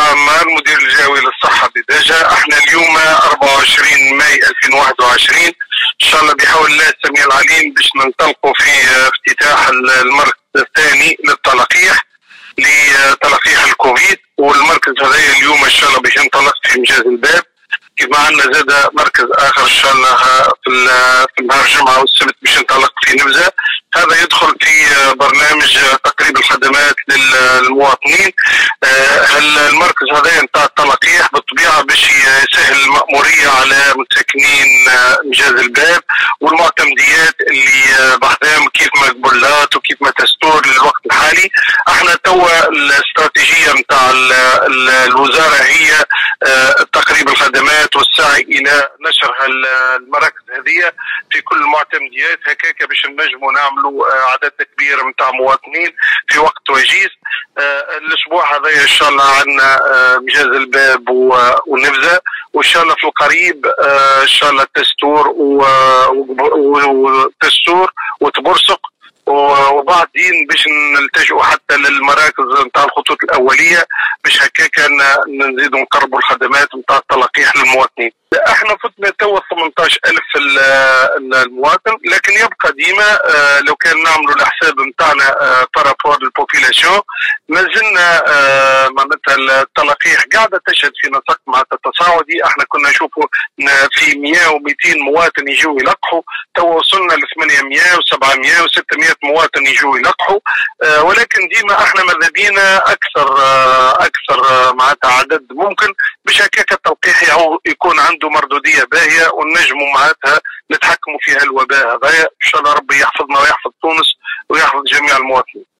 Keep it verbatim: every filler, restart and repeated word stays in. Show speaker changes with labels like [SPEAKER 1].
[SPEAKER 1] عامة المدير الجوي للصحة بدجا. احنا اليوم أربعة وعشرين ماي ألفين وواحد وعشرين ان شاء الله بحول الله السميع العليم باش ننطلقوا في افتتاح المركز الثاني للتلقيح لتلقيح الكوفيد، والمركز هذا اليوم ان شاء الله باش ينطلق في مجاز الباب. كما عندنا زاد مركز اخر ان شاء الله في في نهار الجمعه والسبت باش ينطلق في نبذه. هذا يدخل في برنامج تقريب الخدمات للمواطنين. المركز هذا نتاع التلقيح بالطبيعه باش يسهل المأموريه على متسكنين مجاز الباب والمعتمديات اللي بحذاهم كيف ما قبلات وكيف ما تستور للوقت الحالي. احنا توا الاستراتيجيه نتاع الوزاره هي تقريب الخدمات والسعي الى نشر المراكز هذه في كل المعتمديات هكاك باش نجموا نعملوا عدد كبير نتاع مواطنين في وقت وجيز. الاسبوع هذا ان شاء الله عندنا مجاز الباب والنبذه، وان شاء الله في القريب ان شاء الله تستور وتستور وتبرسق، وبعدين باش نلتجئوا حتى للمراكز نتاع الخطوط الاوليه باش هكاك نزيدوا نقربوا الخدمات نتاع التلقيح للمواطنين. احنا فتنا توا ثمانية عشر ألف المواطن، لكن يبقى ديما لو كان نعملوا الحساب نتاعنا بارابور للبوبيلاسيون ما زلنا معناتها التلقيح قاعده تشهد في نسق معناتها تصاعدي. احنا كنا نشوفوا في مئة ومئتين مواطن يجوا يلقحوا، توا وصلنا ل ثمانمئة وسبعمئة وستمئة مواطن يجوا يلقحوا، ولكن ديما احنا ماذا بينا اكثر اكثر معناتها عدد ممكن باش هكاك التلقيح يكون عنده مردوديه باهيه ونجموا معناتها نتحكموا في هالوباء هذا. ان شاء الله ربي يحفظنا ويحفظ تونس ويحفظ جميع المواطنين.